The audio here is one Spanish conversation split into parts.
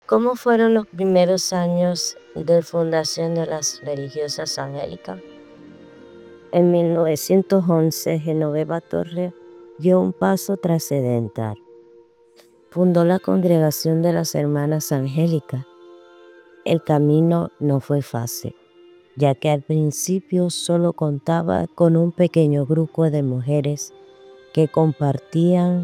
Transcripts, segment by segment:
¿Cómo fueron los primeros años de fundación de las religiosas angélicas? En 1911, Genoveva Torre dio un paso trascendental. Fundó la Congregación de las Hermanas Angélicas. El camino no fue fácil, ya que al principio solo contaba con un pequeño grupo de mujeres que compartían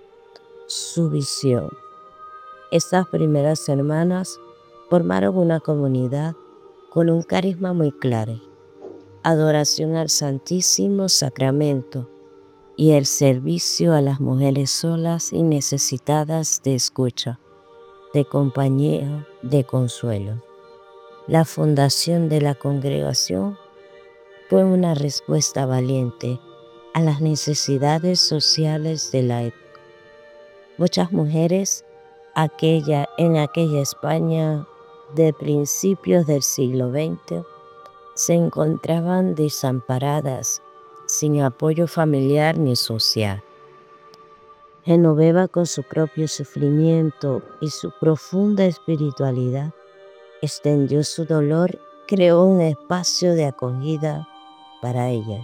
su visión. Estas primeras hermanas formaron una comunidad con un carisma muy claro: adoración al Santísimo Sacramento y el servicio a las mujeres solas y necesitadas de escucha, de compañía, de consuelo. La fundación de la congregación fue una respuesta valiente a las necesidades sociales de la época. Muchas mujeres en aquella España de principios del siglo XX se encontraban desamparadas, sin apoyo familiar ni social. Genoveva, con su propio sufrimiento y su profunda espiritualidad, extendió su dolor, creó un espacio de acogida para ellas.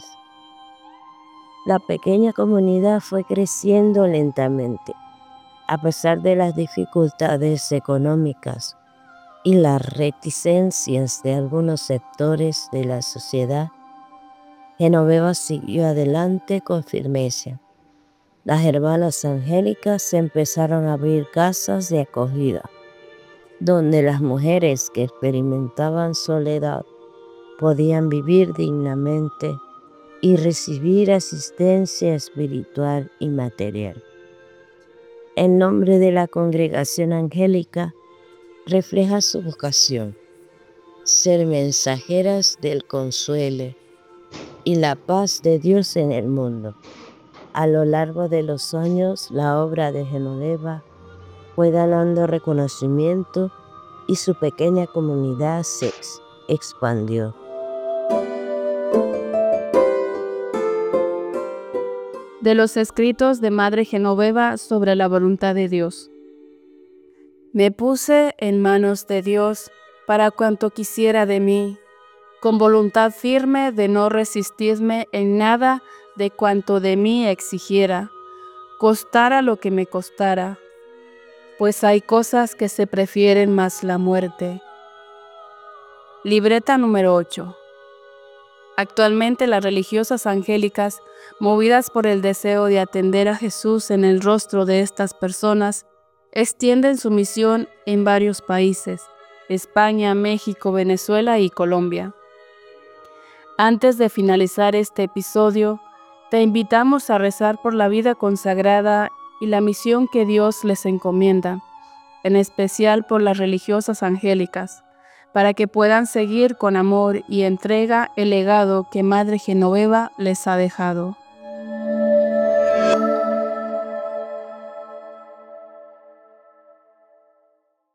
La pequeña comunidad fue creciendo lentamente, a pesar de las dificultades económicas y las reticencias de algunos sectores de la sociedad. Genoveva siguió adelante con firmeza. Las hermanas angélicas empezaron a abrir casas de acogida, donde las mujeres que experimentaban soledad podían vivir dignamente y recibir asistencia espiritual y material. El nombre de la congregación angélica refleja su vocación: ser mensajeras del consuelo y la paz de Dios en el mundo. A lo largo de los años, la obra de Genoveva fue ganando reconocimiento y su pequeña comunidad se expandió. De los escritos de Madre Genoveva sobre la voluntad de Dios. Me puse en manos de Dios para cuanto quisiera de mí, con voluntad firme de no resistirme en nada de cuanto de mí exigiera, costara lo que me costara, pues hay cosas que se prefieren más la muerte. Libreta número 8. Actualmente las religiosas angélicas, movidas por el deseo de atender a Jesús en el rostro de estas personas, extienden su misión en varios países: España, México, Venezuela y Colombia. Antes de finalizar este episodio, te invitamos a rezar por la vida consagrada y la misión que Dios les encomienda, en especial por las religiosas angélicas, para que puedan seguir con amor y entrega el legado que Madre Genoveva les ha dejado.